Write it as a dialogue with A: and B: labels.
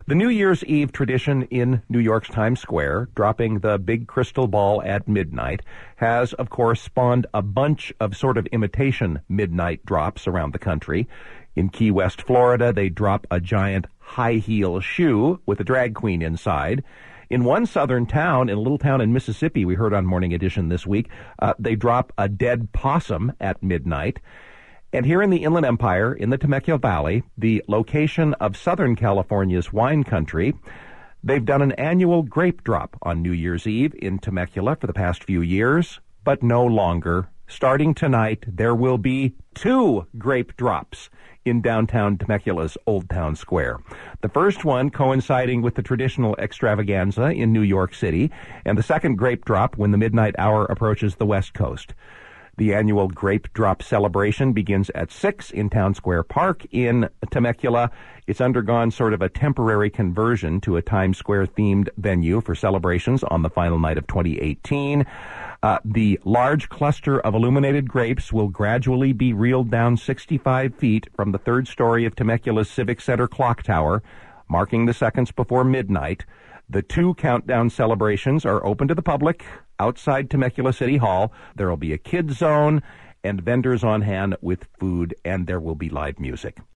A: The New Year's Eve tradition in New York's Times Square, dropping the big crystal ball at midnight, has, of course, spawned a bunch of sort of imitation midnight drops around the country. In Key West, Florida, they drop a giant high-heel shoe with a drag queen inside. In one southern town, in a little town in Mississippi, we heard on Morning Edition this week, they drop a dead possum at midnight. And here in the Inland Empire, in the Temecula Valley, the location of Southern California's wine country, they've done an annual grape drop on New Year's Eve in Temecula for the past few years, but no longer. Starting tonight, there will be 2 grape drops in downtown Temecula's Old Town Square. The first one coinciding with the traditional extravaganza in New York City, and the second grape drop when the midnight hour approaches the West Coast. The annual Grape Drop celebration begins at 6 in Town Square Park in Temecula. It's undergone sort of a temporary conversion to a Times Square-themed venue for celebrations on the final night of 2018. The large cluster of illuminated grapes will gradually be reeled down 65 feet from the 3rd story of Temecula's Civic Center clock tower, marking the seconds before midnight. The 2 countdown celebrations are open to the public outside Temecula City Hall. There will be a kids zone and vendors on hand with food, and there will be live music.